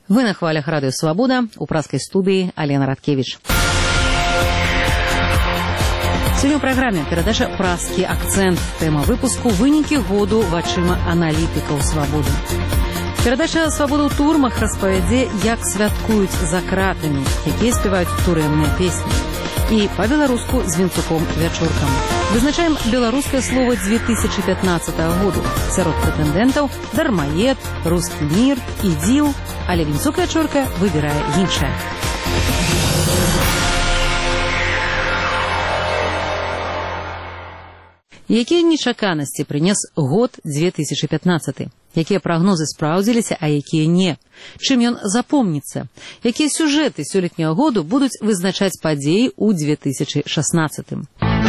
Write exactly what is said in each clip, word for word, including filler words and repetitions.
Вы на хвалях Радио Свобода, у праской студии Алена Радкевич. Сегодня в программе передача «Праскі акцент». Тема выпуску «Вынікі году вачыма аналітыкаў свабоды». Передача «Свобода ў турмах» распавядзе, як святкуюць за кратамі, якія спяваюць турэмныя песні. І по-беларуску з вінцуком вячоркам. Вызначаем беларускае слово две тысячи пятнадцатого году. Сярод прэтэндэнтаў дармаед, рускі мір, ідзіл, але вінцук вячорка выбірае іншае. Якія нечаканасці прынес год две тысячи пятнадцаты? Якія прагнозы спраўдзіліся, а якія не? Чым ён запомніцца? Якія сюжэты сёлетняга году будуць вызначаць падзеі ў две тысячи шаснаццатым?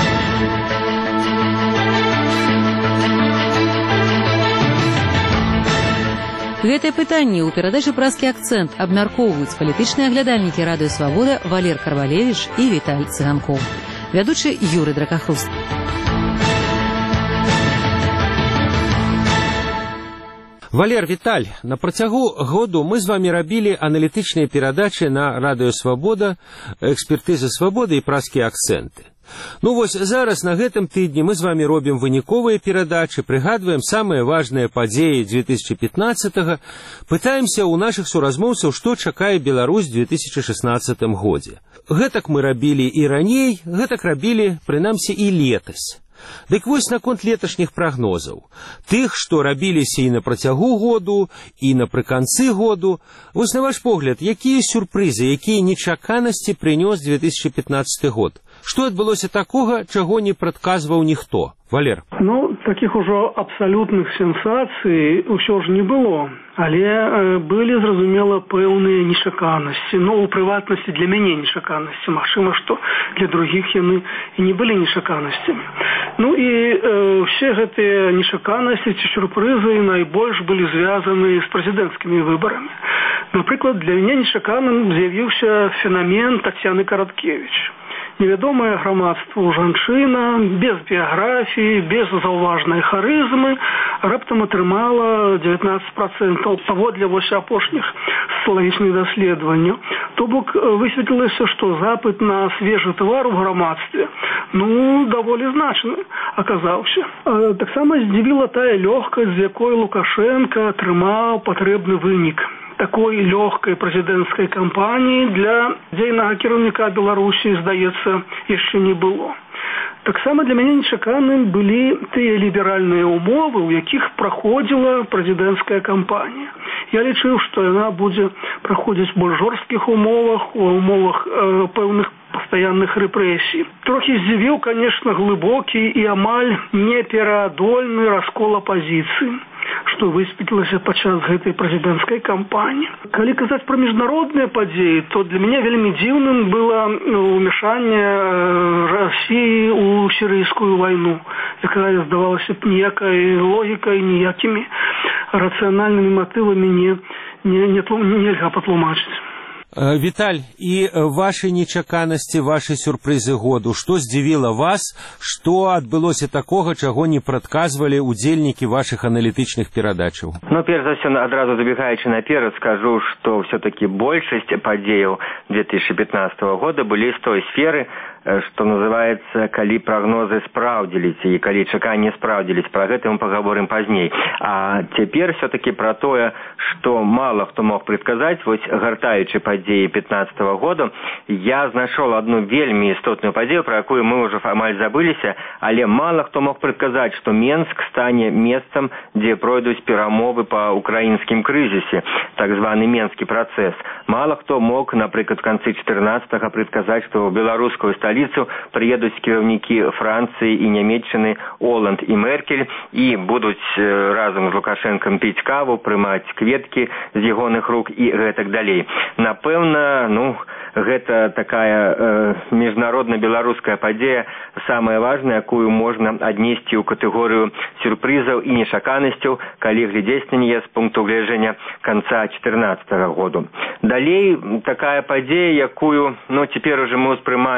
Гэтае пытанне ў перадачы «Праскі акцент» абмяркоўваюць палітычныя аглядальнікі Радыё Свабода Валер Карвалевіч і Віталь Цыганкоў. Вядучы Юры Дракахруст. Валер, Віталь, на працягу году мы з вами рабілі аналітычныя перадачы на Радыё Свабода, экспертызы свабоды і праскі акцэнты. Ну вось зараз на гэтым тыдні мы з вами робім выніковыя перадачы, прыгадваем самыя важныя падзеі две тысячи пятнадцатого, пытаемся ў нашых суразмоўцаў, што чакае Беларусь у две тысячи шаснаццатым годзе. Гэтак мы рабілі і раней, гэтак рабілі, прынамсі, і летась. Дык вось наконт леташніх прагнозаў. Тых, што рабіліся і на працягу году, і напрыканцы году. Вось на ваш погляд, якія сюрпрызы, якія нечаканасці прынёс две тысячи пятнадцаты год? Што адбылося такога, чаго не прадказваў ніхто? Валер. Ну, таких ужо абсалютных сенсацый ўсё ж не было. Але э, былі, зразумела, пэўныя нечаканасці. Ну, у прыватнасці для мяне нечаканасці. Магчыма, што для другіх яны і не былі нечаканасцямі. Ну і э, ўсе гэтыя нечаканасці ці сюрпрызы найбольш былі звязаны з прэзідэнцкімі выбарамі. Напрыклад, для мяне нечаканым з'явіўся фенамен Таццяны Караткевіч. Невядомая грамадству жанчына, без біяграфіі, без заўважнай харызмы, раптам атрымала дзевятнаццаць процентаў паводле вось апошніх сацыялагічных даследаванняў. То бок высветлілася, што запыт на свежы твар у грамадстве, ну, даволі значны аказаўся. Таксама здзівіла тая лёгкасць, з якой Лукашенко атрымаў патрэбны вынік такой лёгкай прэзідэнцкай кампаніі для дзейнага кіраўніка Беларусі, здаецца, яшчэ не было. Таксама для мяне нечаканым былі тыя ліберальныя умовы, у якіх праходзіла прэзідэнцкая кампанія. Я лічыў, што яна будзе праходзіць у больш жорсткіх умовах, у умовах э, пэўных пастаянных рэпрэсій. Трохі здзівіў, конечно, глыбокі і амаль непераадольны раскол апазіцыі, што высветлілася падчас гэтай прэзідэнцкай кампаніі. Калі казаць пра міжнародныя падзеі, то для мяне вельмі дзіўным было ўмяшанне Расіі ў сірыйскую вайну, якая здавалася б ніякай логікай, ніякімі рацыянальнымі матывамі не, не, не, не, нельга патлумачыць. Віталь, і вашы нечаканасці, вашы сюрпрызы году, што здзівіла вас, што адбылося такога, чаго не прадказвалі удзельнікі вашых аналітычных перадачаў? Ну, перш за ўсё, адразу забегаючы наперад, скажу, што ўсё-такі большасць падзеяў две тысячи пятнадцатого года былі з той сферы, што называецца, калі прагнозы спраўдзіліся і калі чаканні спраўдзіліся. Пра гэта мы пагаворым пазней. А цяпер все-таки пра тое, што мала хто мог прадказаць, вось гартаючы падзеі пятнадцатого года, я знайшоў адну вельмі істотную падзею, пра якую мы ўжо амаль забыліся, але мала хто мог прадказаць, што Менск стане месцам, дзе пройдуць перамовы па украінскім крызісе, так званы Менскі працэс. Мала хто мог, напрыклад, в канцы чатырнаццатага прадказаць, што ў беларускую сталіцу приедут кіраўнікі Францыі і Нямецчыны Оланд і Меркель і будуць разам з Лукашенком піць каву, прымаць кветкі з ягоных рук і гэтак далей. Напэўна, ну, гэта такая э, міжнародна-беларуская падзея, самая важная, якую можна аднесці ў катэгорыю сюрпрызаў і нечаканасцяў, калі глядзець на яе з пункту гледжання канца чатырнаццатага году. Далей такая падзея, якую, ну, цяпер уже мы ўспрымаем як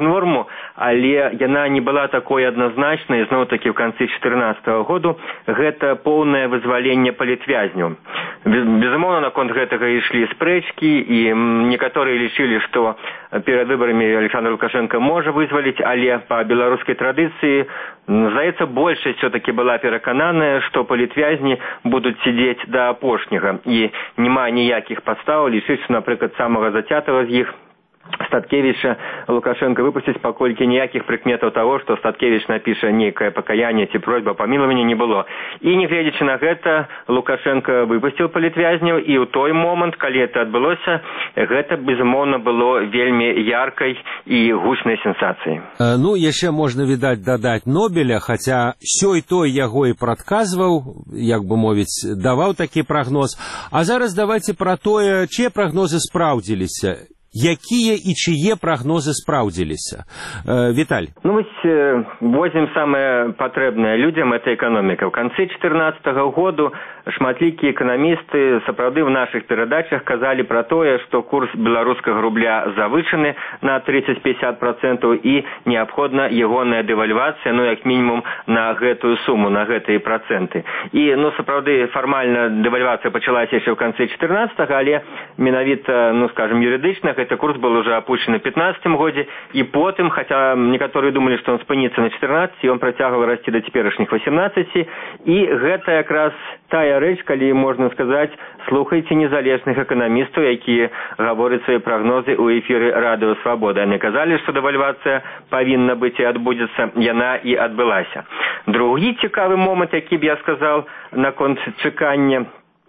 норму, але яна не была такой адназначнай, зноў-такі ў канцы чатырнаццатага году, гэта поўнае вызваленне палітвязняў. Безумоўна, наконт гэтага ішлі спрэчкі, і некаторыя лічылі, што перад выбарамі Александр Лукашенко можа вызваліць, але па беларускай традыцыі, здаецца, большасць все-таки была перакананая, што палітвязні будуць сидзець да апошняга, і няма ніякіх падстаў лічыць, што, напрыклад, самага зацятага з іх, Статкевича, Лукашенко выпусціць, паколькі ніякіх прыкметаў таго, што Статкевич напіша нейкае пакаянне ці просьба памілавання, не было. І нягледзячы на гэта, Лукашенко выпусціў палітвязняў, і ў той момант, калі это адбылося, гэта, безумоўна, было вельмі яркай і гучнай сенсацыяй. Ну, яшчэ можна, відаць, дадаць Нобеля, хаця сёй той яго і прадказваў, як бы мовіць, даваў такі прагноз. А зараз давайце пра тое, чые прагнозы спраўдзіліся. Якія і чые прагнозы спраўдзіліся? Э, Віталь. Ну, вось, возьмем самае патрэбнае людзям, это эканоміка. У канцы чатырнаццатага году шматлікія эканамісты сапраўды в нашых перадачах казалі пра тое, што курс беларускага рубля завышаны на тридцать-пятьдесят процентов і неабходна ягоная дэвальвацыя, ну, як мінімум, на гэтую суму, на гэтыя працэнты. І, ну, сапраўды, фармальна дэвальвацыя пачалася яшчэ ў канцы чатырнаццатага, але менавіта, ну, скажем, юрыдычна, гэты курс был уже опущен на пятнадцатым годзе, і потым, хотя некаторыя думалі, што он спыніцца на чатырнаццаці, он працягваў расці да цяперашніх восемнадцаці, і гэта якраз тая рэч, калі можна сказаць, слухайце незалежных эканамістаў, якія гавораць свае прагнозы ў эфіры Радыё Свабода. Яны казалі, што дэвальвацыя павінна быць і адбудзецца, яна і адбылася. Другі цікавы момант, які б я сказаў наконт чакання,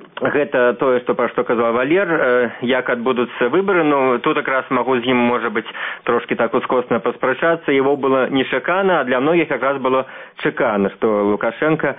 гэта тое, што пра што казаў Валер, як адбудуцца выбары. Ну, тут якраз магу з ім, можа быць, трошки так ускосна паспрачацца. Его было нечакана, а для многіх якраз было чакана, што Лукашенко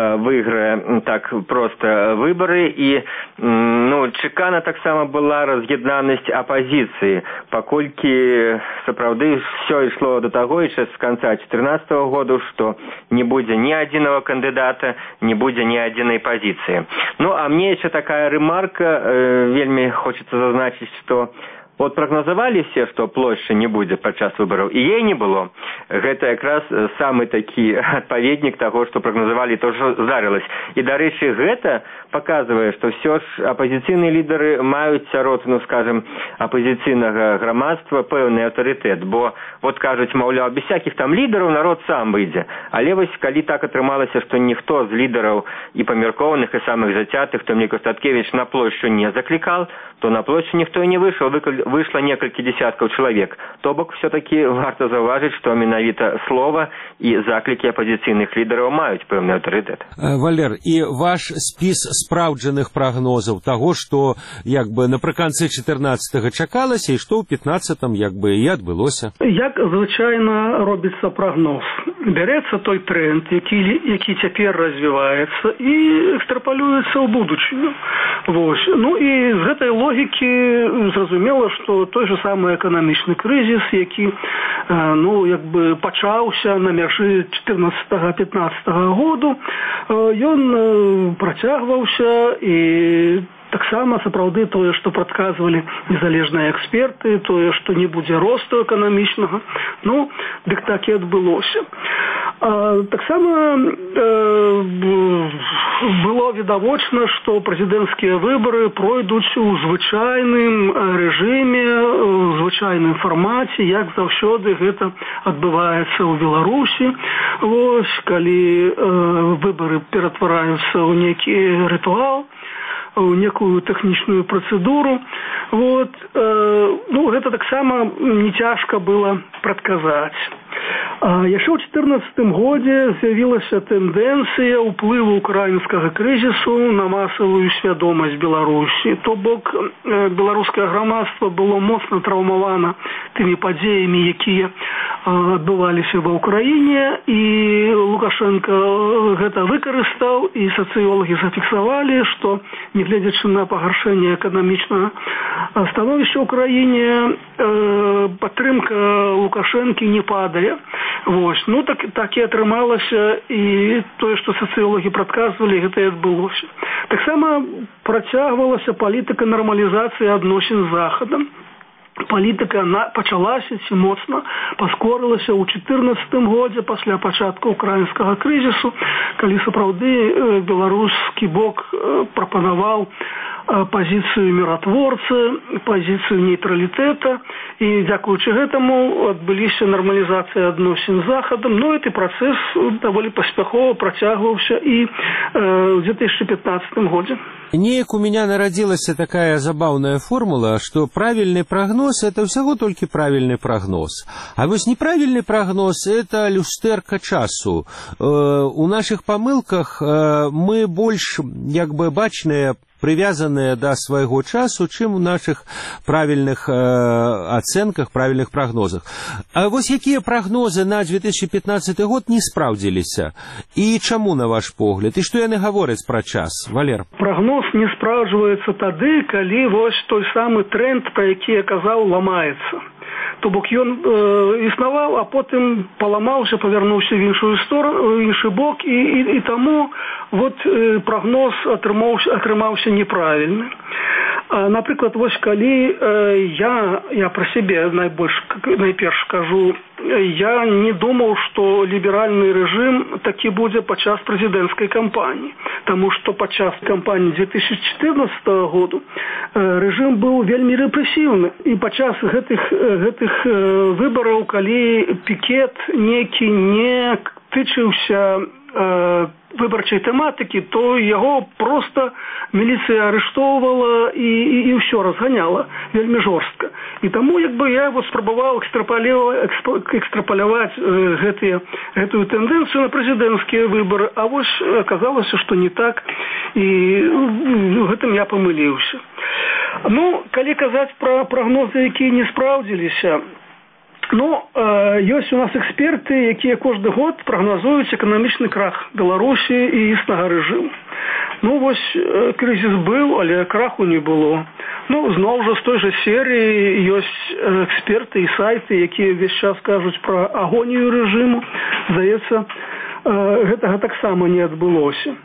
выйграе так проста выбары. І, ну, чакана таксама была раз'яднанасць апазіцыі, паколькі сапраўды ўсё ішло да таго яшчэ з канца чатырнаццатага году, што не будзе ні адзінага кандыдата, не будзе ні адзінай пазіцыі. Ну, а мне еще такая ремарка, э, вельми хочется зазначить, что вот прогнозовали все, что площади не будет падчас выборов, и ей не было. Это как раз самый таки отповедник того, что прогнозовали, то, что здарилось. И, до речи, это показывает, что все ж оппозиционные лидеры мают сярод, ну, скажем, оппозиционного громадства певный авторитет. Бо, вот кажуть, мовляв, без всяких там лидеров народ сам выйдет. Але вось, калі так атрымалася, что никто из лидеров и померкованных, и самых затятых, то мне Статкевич на площадь не закликал, то на площадь никто и не вышел, вышло несколько десятков человек. То бок все-таки варто заўважыць, что менавіта слова и заклики оппозиционных лидеров маюць пэўны авторитет. Валер, и ваш спіс спраўджаных прагнозаў таго, што як бы напрыканцы чатырнаццатага чакалася і што ў пятнаццатым як бы і адбылося. Як звычайна робіцца прагноз? Бярэцца той тренд, які, які цяпер развіваецца, і экстрапалюецца ў будучыню. Вось. Ну і з гэтай логікі зразумела, што той же самы эканамічны крызіс, які ну, як бы пачаўся на мяжы чатырнаццатага-пятнаццатага году, ён працягваўся, і таксама сапраўды тое, што прадказвалі незалежныя эксперты, тое, што не будзе росту эканамічнага, ну, дык так і адбылося. А, таксама э, было відавочна, што прэзідэнцкія выбары пройдуць у звычайным рэжыме, у звычайным фармаце, як заўсёды гэта адбываецца ў Беларусі. Вось, калі э, выбары ператвараюцца ў нейкі рытуал, у некую тэхнічную працэдуру. Вот, э, ну, гэта таксама не цяжка было прадказаць. А яшчэ ў чатырнаццатым годзе з'явілася тэндэнцыя ўплыву украінскага крызісу на масавую свядомасць Беларусі. То бок, беларускае грамадства было моцна траўмавана тымі падзеямі, якія адбываліся ва ўкраіне, і Лукашенко гэта выкарыстаў, і сацыёлагі зафіксавалі, што нягледзячы на пагаршэнне эканамічнага становішча ў краіне, падтрымка Лукашэнкі не падае. Вось. Ну, так, так і атрымалася, і тое, што сацыёлагі прадказвалі, гэта і адбылося. Таксама працягвалася палітыка нармалізацыі адносін з Захадам. палітыка пачалася ці моцна паскорылася ў чатырнаццатым годзе пасля пачатку украінскага крызісу, калі сапраўды беларускі бок прапанаваў пазіцыю міратворцы, пазіцыю нейтралітэта, і дзякуючы гэтаму адбыліся нармалізацыя адносін з захадам. Ну, гэты працэс даволі паспяхова працягваўся і ў две тысячи пятнадцатым годзе. Неяк у меня народилась такая забавная формула, что правильный прогноз – это всего только правильный прогноз. А вот неправильный прогноз – это люстерка часу. Э, у наших помылках э, мы больше, как бы, бачные, привязанные до своего часу, чем в наших правильных э, оценках, правильных прогнозах. А вот какие прогнозы на две тысячи пятнадцатый год не справдились? И чему, на ваш погляд? И что яны говорят про час? Валер? Прогноз не спраўджваецца тады, калі вось той самы тренд, пра які я казаў, ламаецца. То бок ён э, існаваў, а потым паламаўся, павярнуўся в іншую сторону, в іншы бок, і, і, і таму вот э, прогноз атрымаўся, атрымаўся неправільны. А, напрыклад, вось калі э, я, я пра сябе найбольш, найперш кажу, я не думаў, што ліберальны рэжым такі будзе падчас прэзідэнцкай кампаніі. Таму што падчас кампаніі две тысячи чатырнаццатага году э, рэжым быў вельмі рэпрэсіўны. І падчас гэтых, гэтых э, выбараў, калі пікет некі не тычыўся э, выбарчай тэматыкі, то яго проста міліцыя арыштоўвала і, і, і ўсё разганяла вельмі жорстка. І таму, як бы, я вот спрабаваў экстрапаляваць э, гэтыя, гэтую тэндэнцыю на прэзідэнцкія выбары, а вось аказалася, што не так, і ну, гэтым я памыліўся. Ну, калі казаць пра прагнозы, якія не спраўдзіліся, ну, э, ёсць у нас эксперты, якія кожны год прагназуюць эканамічны крах Беларусі і існага рэжыму. Ну, вось э, крызіс быў, але краху не было. Ну, зноў жа з той жа серыі ёсць эксперты і сайты, якія ўвесь час кажуць пра агонію рэжыму. Здаецца, э, гэтага таксама не адбылося.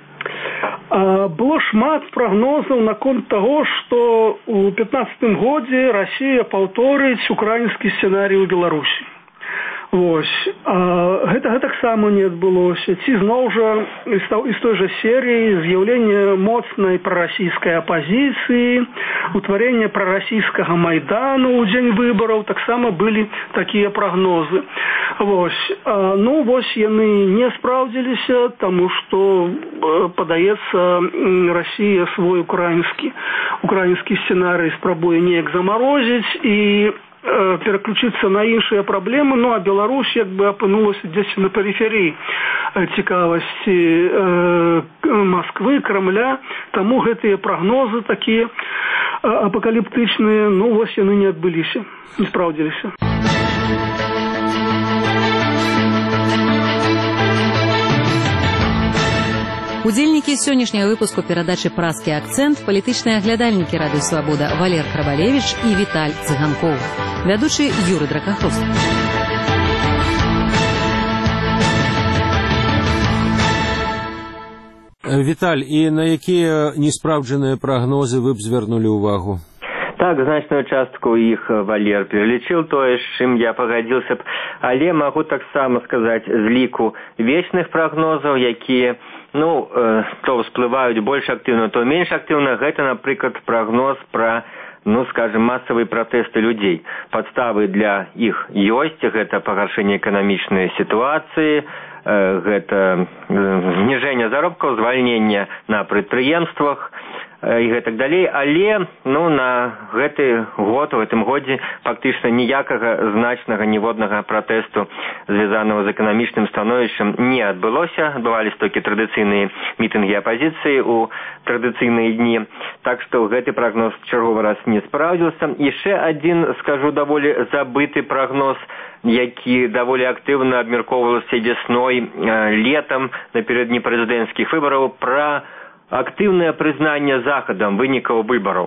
Было шмат прагнозаў наконт таго, што ў пятнаццатым годзе Расія паўторыць украінскі сцэнарый у Беларусі. Вось. А гэтага таксама не адбылося. Ці зноў жа з той жа серыі з'яўленне моцнай прарасійскай апазіцыі, утварэнне прарасійскага майдану ў дзень выбараў, таксама былі такія прагнозы. Вось. А, ну, вось яны не спраўдзіліся, таму што, падаецца, Расія свой украінскі, украінскі сцэнарый спрабуе неяк замарозіць і пераключыцца на іншыя праблемы, ну а Беларусь як бы апынулася дзесь на перыферыі цікавасці э, Москвы, Кремля, таму гэтыя прагнозы такія апакаліптычныя, ну вось яны не адбыліся, не спраўдзіліся. Удзельнікі сённяшняга выпуску перадачы «Празкі акцэнт» палітычныя аглядальнікі Радыё Свабода Валер Крабалевіч і Віталь Цыганкоў. Вядучы Юры Дракахрост. Віталь, і на якія неспраўджаныя прагнозы вы б звярнулі ўвагу? Так, значную частку іх Валер пералічыў, тое, з чым я пагадзіўся б, але магу таксама сказаць з ліку вечных прагнозаў, якія ну, э, то всплываюць больш актыўна, то менш актыўна. Гэта, напрыклад, прагноз пра, ну, скажем, масавыя пратэсты людзей. Падставы для іх ёсць, гэта пагаршэнне эканамічнай сітуацыі, э, гэта зніжэнне заробкаў, звальнення на прадпрыемствах, і гэтак далей, але ну, на гэты год, у гэтым годзе фактычна ніякага значнага ніводнага пратэсту, звязанага з эканамічным становішчам, не адбылося. Адбываліся толькі традыцыйныя мітынгі апазіцыі ў традыцыйныя дні. Так што гэты прагноз чарговы раз не спраўдзіўся. Яшчэ адзін, скажу, даволі забыты прагноз, які даволі актыўна абмяркоўваўся весной, летам, напярэдадні прэзідэнцкіх выбараў, пра актыўнае прызнанне Захадам вынікаў выбараў.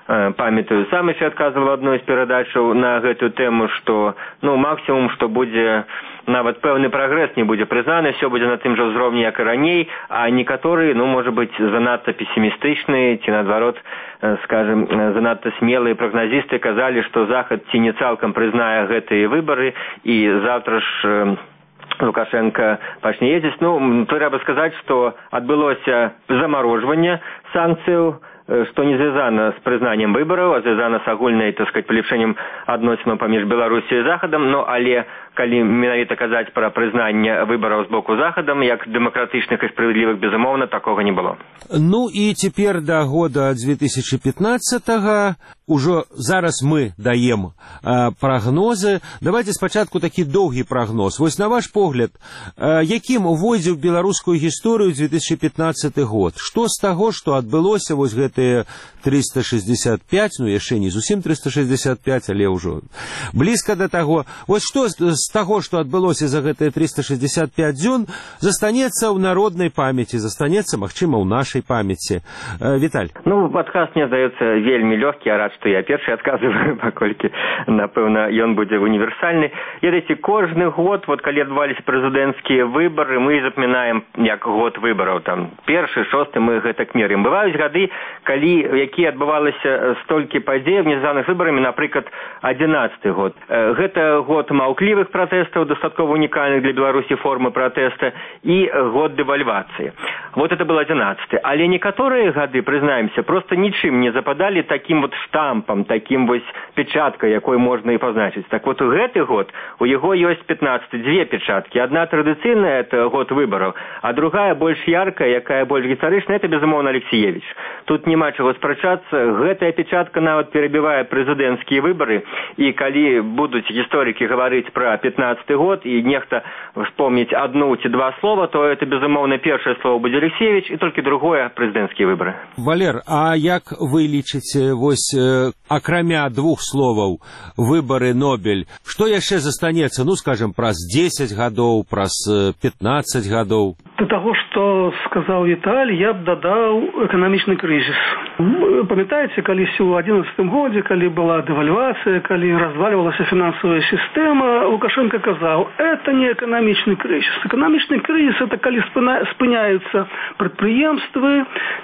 памятаю, сам еще отказывал одной из передач на эту тему, что, ну, максимум, что будет нават пэўны прагрэс не будзе прызнаны, все будзе на тым жа ўзроўні, як і раней, а некаторыя, ну, можа быць, занадта пессімістычныя, ці наадварот, скажем, занадта смелыя прагназісты казалі, што Захад ці не цалкам прызнае гэтыя выбары, і заўтра ж Лукашенко пачне ездзіць. Ну, трэба сказаць, што адбылося замарожванне санкцыяў, што не звязана з прызнаннем выбараў, а звязана з агульнай, так сказать, палепшэннем адносінаў паміж Беларусі і Захадам, ну, але калі менавіта казаць пра прызнанне выбараў з боку Захадам, як дэмакратычных і справядлівых, безумоўна, такога не было. Ну і цяпер да года две тысячи пятнадцатого ўжо зараз мы даем э, прагнозы. Давайте спачатку такі доўгі прагноз. Вось на ваш погляд, э, якім увойдзе ў беларускую гісторыю две тысячи пятнадцаты год? Што з таго, што адбылося вось гэтыя триста шестьдесят пять, ну яшчэ не зусім триста шестьдесят пять, але ўжо блізка да таго. Вось што з таго, што адбылося за гэтыя триста шестьдесят пять дзён, застанецца ў народнай памяці, застанецца, магчыма, ў нашай памяці. Э, Віталь. Ну, адказ мне здаецца вельмі лёгкі, а рад, што я першы адказваю, паколькі, напэўна, ён будзе універсальны. Ведаеце, кожны год, вот калі адбываліся прэзідэнцкія выбары, мы запамінаем як год выбараў, там, першы, шосты, мы гэтак меряем. Бываюць гады, калі, якія адбывалася столькі падзеяў, звязаных з выбарамі, напрыклад, адзінаццаты год. Гэта год маўклівых пратэстаў, дастаткова унікальных для Беларусі формы пратэста, і год дэвальвацыі. Вот это был адзінаццаты. Але некаторыя гады, прызнаемся, просто нічым не западалі таким вот штампам, таким вось печаткай, якой можна і пазначыць. Так вот, у гэты год у яго ёсць пятнадцаты дзве печаткі. Адна традыцыйная, это год выбараў, а другая больш яркая, якая больш гістарычная, это, безумоўна, Алексеевич. Тут няма чаго спрачацца. Гэтая печатка нават перабівае прэзідэнцкія выбары, і калі будуць гісторыкі гаварыць пра пятнадцаты год, і нехта вспомніць адну ці два слова, то это, безумоўна, першае слово будзе Алексеевич, і толькі другое прэзідэнцкія выбары. Валер, а як вы лічыце, вось, э, акрамя двух словаў, выбары Нобель, што яшчэ застанецца, ну, скажем, праз дзесяць гадоў, праз пятнадцаць гадоў? До того, что сказал Виталий, я бы додал экономичный кризис. Памятаете, калі ў адзінаццатым годзе, калі была дэвальвацыя, калі разваливалась финансовая система, Лукашенко казал, это не экономичный кризис. Экономичный кризис – это калі спыняются предприемствы,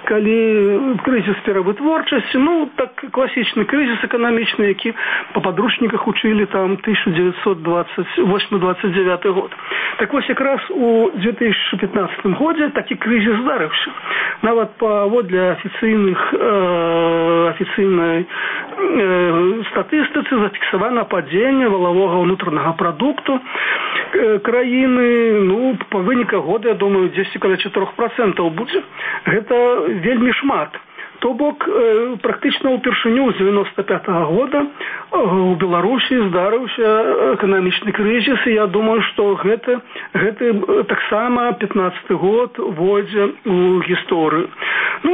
калі кризис перавытворчасці, ну, так классичный кризис экономичный, які по подручниках учили там тысяча девятьсот двадцать восьмы — двадцать девятый год. Так вот, как раз у две тысячи пятнадцатым годзе такі кризис здарыўся. Нават паводле афіцыйных э, афіцыйнай э, статыстыцы зафіксавана падзенне валавога ўнутранага прадукту э, краіны, ну, па выніках года, я думаю, дзесьці каля чатырох працэнтаў будзе. Гэта вельмі шмат. То бок, э, практычна ўпершыню з девяносто пятого года э, у Беларусі здарыўся эканамічны крызіс, і я думаю, што гэта, гэта э, таксама пятнадцаты год войдзе у гісторыю. Ну,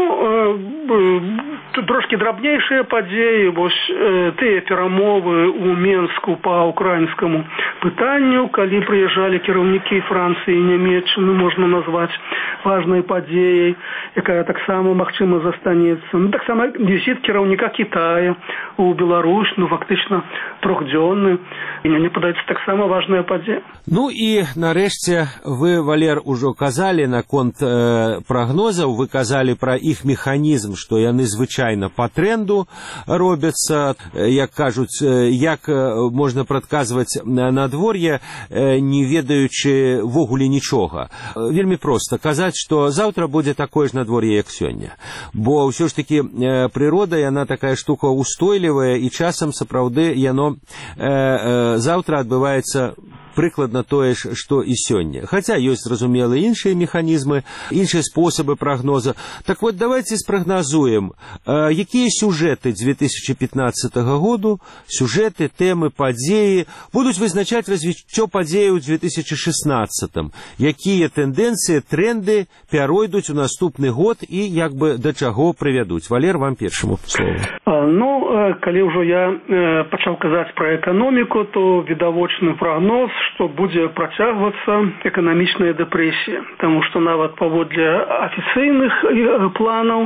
э, э, трошкі драбнейшыя падзеі, вось э, тыя перамовы ў Менску па украінскаму пытанню, калі прыязджалі кіраўнікі Францыі і Нямецчыны, можна назваць важнай падзеяй, якая таксама, магчыма, застанецца. Ну, так само визит кіраўніка Китая у Беларусь, ну, фактично трехдзённы. І мне падаецца таксама важная падзея. Ну і нарэшце вы, Валер, ужо казалі наконт э, прагнозаў, вы казалі пра іх механізм, што яны звычайна па тренду робяцца, як кажуць, як можна прадказваць надвор'е, не ведаючы ввогуле нічога. Вельмі проста казаць, што заўтра будзе такое ж надвор'е, як сёння. Бо ўсё ж таки э, прырода, яна такая штука устойлівая, і часам сапраўды яно э, э, заўтра адбываецца прыкладна тое ж, што і сёння. Хаця ёсць, зразумела, іншыя механізмы, іншыя спосабы прагноза. Так вот, давайте спрагназуем, э, якія сюжэты две тысячи пятнадцатого году, сюжэты, тэмы, падзеі будуць вызначаць развіццё падзеяў у две тысячи шестнадцатым, якія тэндэнцыі, тренды пяройдуць у наступны год і як бы да чаго прывядуць. Валер, вам першаму слово. Ну, калі ўжо я пачаў казаць пра эканоміку, то відавочны прагноз, што будзе працягвацца эканамічная дэпрэсія, таму што нават паводле афіцыйных планаў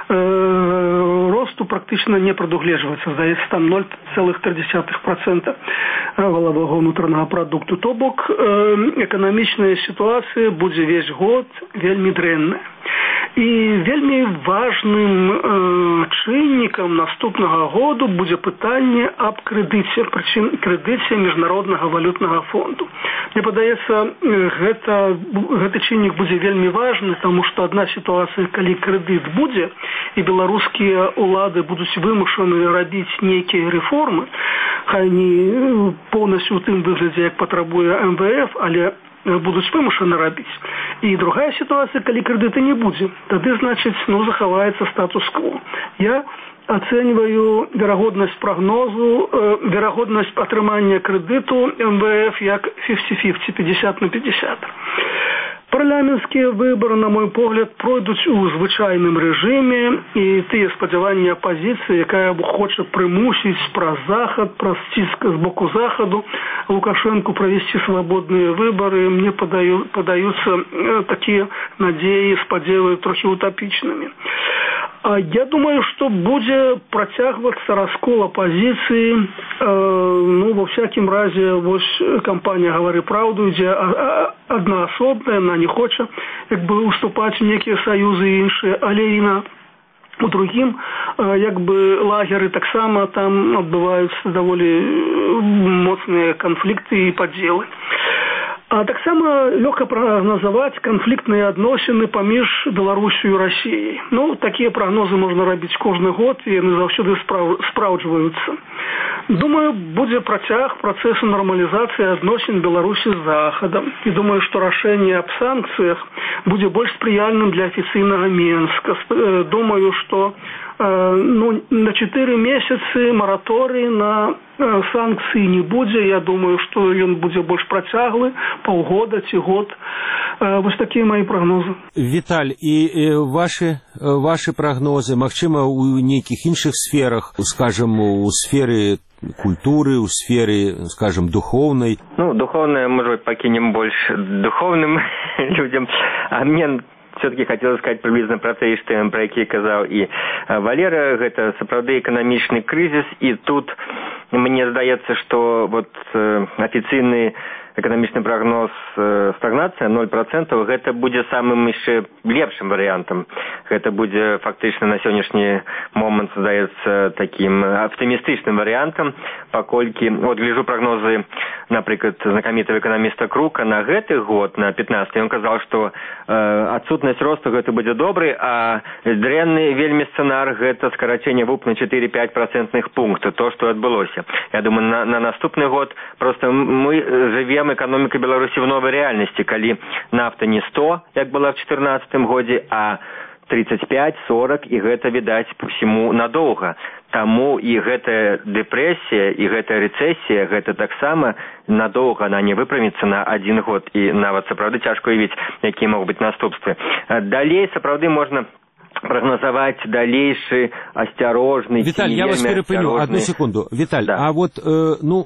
э, росту практычна не прадугледжваецца, здаецца, там ноль цэлых тры дзесятых процента валавога ўнутранага прадукту. То бок э, эканамічная сітуацыя будзе весь год вельмі дрэнная. І вельмі важным э, чыннікам наступнага году будзе пытанне аб крэдыце, прычым крэдыце міжнароднага валютнага фонду. Мне падаецца, гэта, гэты чыннік будзе вельмі важны, таму што адна сітуацыя, калі крэдыт будзе, і беларускія ўлады будуць вымушаны рабіць нейкія рэформы, хай не поўнасцю ў тым выглядзе, як патрабуе эм вэ эф, але будуць вымушаны рабіць. І другая сітуацыя, калі крэдыта не будзе, тады, значыць, ну, захаваецца статус-кво. Я ацэньваю верагоднасць прагнозу, э, верагоднасць атрымання крэдыту эм вэ эф як пяцьдесят на пятьдесят на пятьдесят. Парламенцкія выбары, на мой погляд, пройдуць у звычайным рэжыме, і тыя спадзяванні апазіцыі, якая хоча прымусіць праз захад, праз ціск з боку захаду Лукашэнку правесці свабодныя выбары, мне падаю, падаюцца э, такія надзеі, спадзевы трохі утапічнымі. А я думаю, што будзе працягвацца раскол апазіцыі. Э, ну, ва всякім разе, вось кампанія «Гавары праўду» ідзе аднаасобная, яна не хоча як бы уступаць у нейкія саюзы і іншыя, але і на у другім э, як бы лагеры таксама там адбываюцца даволі моцныя канфлікты і падзелы. А таксама лёгка прагназаваць канфліктныя адносіны паміж Беларусю і Расіяй. Ну, такія прагнозы можна рабіць кожны год, і яны заўсёды спраў... спраўджваюцца. Думаю, будзе працяг працэсу нармалізацыі адносін Беларусі з Захадам. І думаю, што рашэнне аб санкцыях будзе больш спрыяльным для афіцыйнага Менска. Думаю, што ну, на чатыры месяцы мараторый на санкцыі не будзе. Я думаю, што ён будзе больш працяглы, паўгода ці год. Вось такія мои прагнозы. Віталь, і ваши, ваши прагнозы, магчыма, у нейкіх іншых сферах, скажем, у сферы культуры, у сферы, скажем, духовной? Ну, духовное, может быть, покинем больше духовным людям. А мне все-таки хотелось сказать приблизно про те, что про які казаў і Валера, гэта сапраўды эканамічны крызіс, і тут мне здаецца, што вот афіцыйны эканамічны прагноз стагнацыя ноль процентаў, гэта будзе самым яшчэ лепшым варыянтам. Гэта будзе фактычна на сённяшні момант, здаецца, такім аптымістычным варыянтам, паколькі, вот гляжу прагнозы, напрыклад, знакамітага эканаміста Крука на гэты год, на пятнадцаты, ён казаў, што э, адсутнасць росту гэта будзе добры, а дрэнны вельмі сцэнар гэта скарачэнне вуп на чатыры-пяць працэнтных пунктаў, то, што адбылося. Я думаю, на, на наступны год просто мы жывем экономика Беларуси в новой реальности, калі нафта не сто, як была в чатырнаццатым годзе, а тридцать пять сорок, і гэта, відаць, по всему надоўга. Таму і гэтая дэпрэсія, і гэтая рэцэсія, гэта таксама надоўга, она не выпраміцца на один год, і нават сапраўды цяжка уявіць, якія могуць быць наступствы. Далей сапраўды можна прогнозовать дальнейший осторожный. Виталь, я вас перепыню, одну секунду. Виталь, да. А вот, э, ну,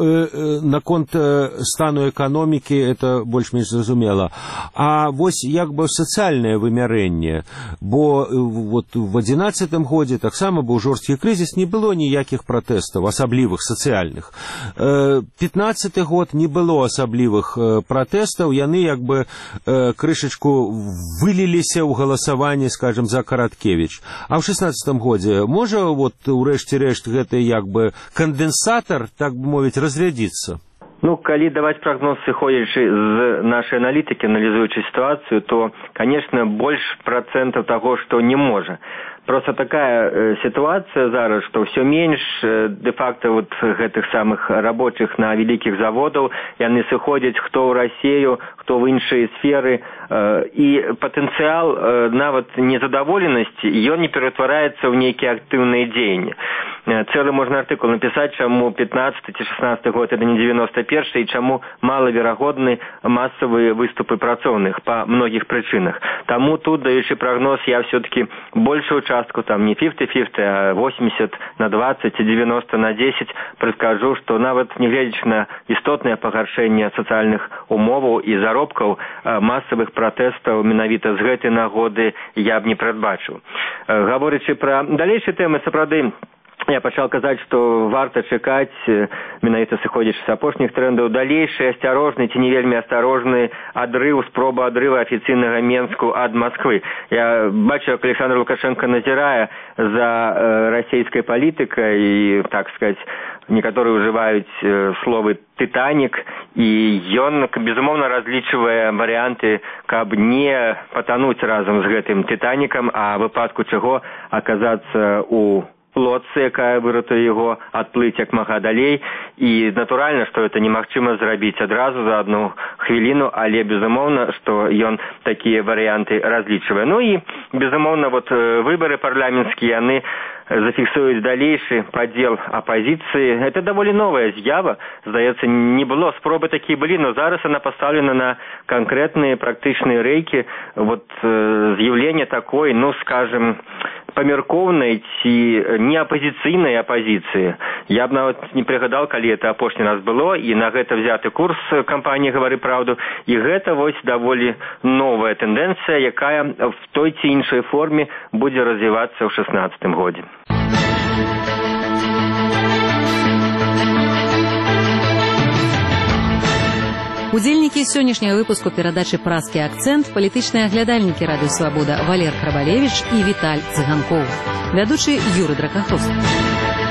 э, наконт э, стану экономики, это больш-менш зразумела. А вось як бы социальное вымярэнне, бо э, вот в адзінаццатым годзе таксама быў жорсткі крызіс, не было ніякіх пратэстаў, асаблівых сацыяльных. Э, пятнаццаты год не было асаблівых э, пратэстаў, яны як бы э, крышачку выліліся ў галасаванні, скажем, за Караткевич. А в шестнадцатым годзе можа вот урэшце-рэшт гэта як бы кандэнсатар, так бы мовіць, разрядіцца? Ну, калі даваць прагноз, сыходзячы з нашай аналітыкі, аналізуючы сітуацыю, то, конечно, больш працэнтаў таго, што не можа. Просто такая э, ситуация зараз, что все меньше э, де-факто вот гэтых самых рабочих на великих заводов, яны сыходзяць хто ў Россию, хто в іншыя сферы, э, и потенциал э, нават незадаволенасці, ён не ператвараецца ў нейкія актыўныя дзеянні. Э, цэлы можна артыкул напісаць, чаму пятнаццаты ці шестнадцаты год это не девяносто першы, і чаму малаверагодны массовые выступы працоўных по многих причинах. Таму тут, даючы прагноз, я все-таки большую частку частку, там не пятьдесят на пятьдесят, а восемьдесят на двадцать и девяносто на десять, прадкажу, што нават нягледзячы на істотнае пагаршэнне сацыяльных умоваў і заробкаў, масавых пратэстаў менавіта з гэтай нагоды я б не прадбачыў. Гаворачы пра далейшыя тэмы, сапраўды, я пачаў казаць, што варта чакаць, менавіта сыходзячы з апошніх трендаў, далейшы асцярожны ці не вельмі асцярожны адрыў, спроба адрыва афіцыйнага Менску ад Масквы. Я бачу, як Александр Лукашенко назірае за э, расійскай палітыкай і, так сказаць, некаторыя ўжываюць э, словы «тытанік», і ён, безумоўна, разлічвае варыянты, каб не патануць разам з гэтым «тытанікам», а ў выпадку чаго аказацца ў лодцы, якая выратуе яго, адплыць як мага далей. І натуральна, што гэта немагчыма зрабіць адразу за одну хвіліну, але безумоўна, што ён такія варыянты разлічвае. Ну і безумоўна, вот выбары парламенцкія, яны зафіксуюць далейшы падзел апазіцыі. Это даволі новая з'ява. Здаецца, не было спробы такія былі, но зараз она пастаўлена на канкрэтныя практычныя рэйкі. Вот э, з'яўленне такой, ну, скажем, памяркоўнай ці не апазіцыйнай апазіцыі. Я б нават не прыгадаў, калі это апошні раз было, і на гэта взяты курс кампаніі «Гавары праўду». І гэта вось даволі новая тэндэнцыя, якая в той ці іншай форме будзе развівацца ў шэснаццатым годзе. Удзельнікі сённяшняга выпуску перадачы «Праскі акцэнт» палітычныя аглядальнікі Радыё Свабода Валер Храбалевіч і Віталь Цыганкоў. Вядучы Юры Дракахрустов.